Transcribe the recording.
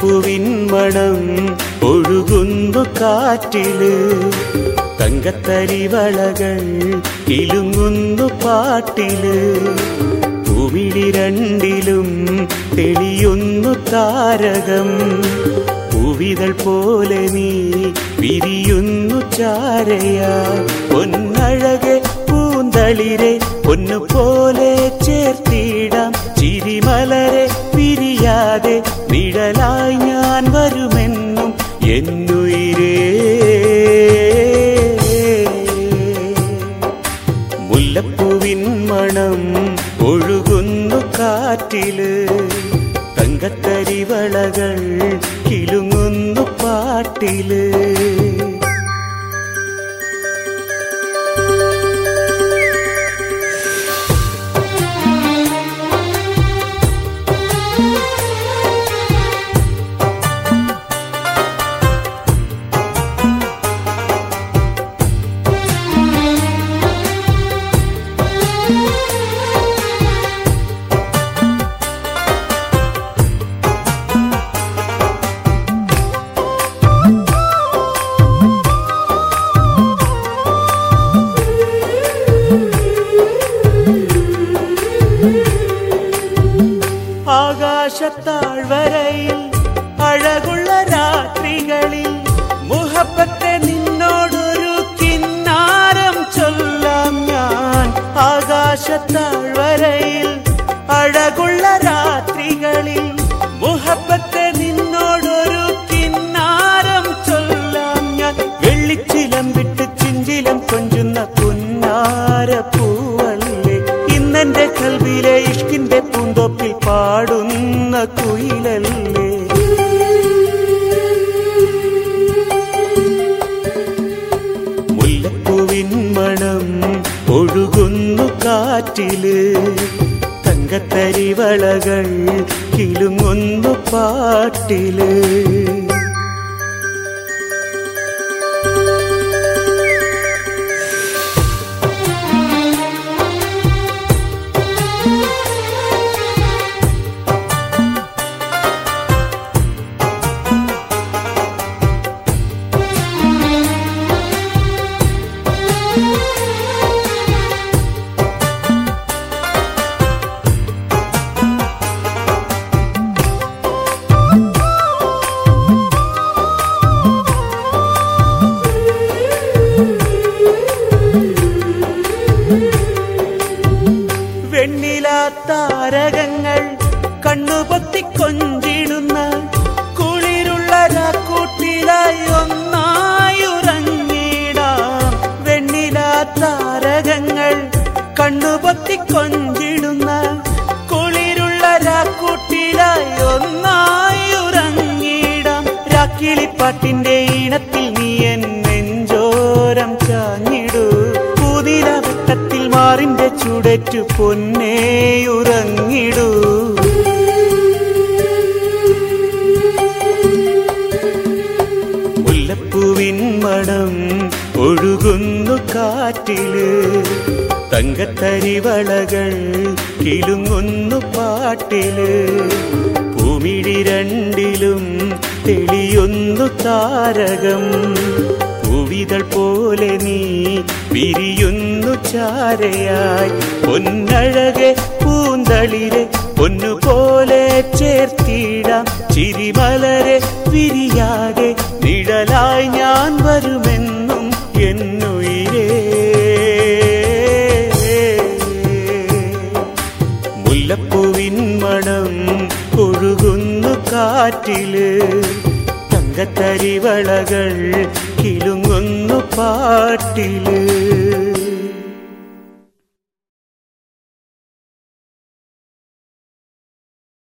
മുല്ലപ്പൂവിൻ മണം ഒഴുകുന്നു കാറ്റില്, തങ്കത്തരിവളകൾ കിലുങ്ങുന്നു പാട്ടില്, പൂവിഴി രണ്ടിലും തെളിയുന്നു താരകം, പൂവിതൾ പോലെ നീ വിരിയുന്നു ചാരയാ, പൊന്നഴകെ പൂന്തളിരെ പൊന്നുപോലെ ചേർത്തിടാം, ചിരിമലരെ പിരിയാതെ നിഴലായി ഞാൻ വരുമെന്നും എന്നുയിരേ. മുല്ലപ്പൂവിൻ മണം ഒഴുകുന്നു കാറ്റില്, തങ്കത്തരിവളകൾ കിലുങ്ങുന്നു പാട്ടില്. ആകാശത്താഴ്വരയിൽ അഴകുള്ള രാത്രികളിൽ മുഹബത്തെ നിന്നോടൊരു കിന്നാരം ചൊല്ലാം ഞാൻ. ആകാശത്താഴ്വരയിൽ അഴകുള്ള രാത്രികളിൽ മുഹബത്തെ നിന്നോടൊരു കിന്നാരം ചൊല്ലാം ഞാൻ. വെള്ളിച്ചിലം വിട്ട് ചിഞ്ചിലം കൊഞ്ചുന്ന പുന്നാര പൂവല്ലേ, ഇന്നെന്റെ കൽവിലെ ഇഷ്കിന്റെ പൂന്തോപ്പിൽ പാടുന്ന കുയിലല്ലേ. മുല്ലപ്പൂവിൻ മണം ഒഴുകുന്നു കാറ്റില്, തങ്കത്തരിവളകൾ കിലുങ്ങുന്നു പാട്ടില്. വെണ്ണിലാ താരകങ്ങൾ കണ്ണുപൊത്തി കൊഞ്ചിടുന്ന കുളിരുള്ള രാക്കൂട്ടിലായി ഒന്നായുറങ്ങിടാം. വെണ്ണിലാ താരകങ്ങൾ കണ്ണുപൊത്തി കൊഞ്ചിടുന്ന കുളിരുള്ള രാക്കൂട്ടിലായി ഒന്നായുറങ്ങിടാം. രാക്കിളിപ്പാട്ടിന്റെ ഈണത്തിൽ നീ എൻ നെഞ്ചോരം ചാഞ്ഞിടൂ, പൂതിരവട്ടത്തിൽ മാറിന്റെ ചുടറ്റു പൊന്നേയുറങ്ങിടൂ. മുല്ലപ്പൂവിൻ മണം ഒഴുകുന്നു കാറ്റില്, തങ്കത്തരിവളകൾ കിലുങ്ങുന്നു പാട്ടില്, പൂമിഴി രണ്ടിലും തെളിയുന്നു താരകം, പൂവിതൾ പോലെ നീ വിരിയുന്നു ചാരയായി, പൊന്നഴകെ പൂന്തളിരെ പൊന്നുപോലെ ചേർത്തിടാം, ചിരിമലരെ വിരിയാതെ നിഴലായി ഞാൻ വരുമെന്നും എന്നുയിരേ. മുല്ലപ്പൂവിൻ മണം ഒഴുകുന്നു കാറ്റില്, തങ്കത്തരിവളകൾ കിലുങ്ങുന്നു പാട്ടില്.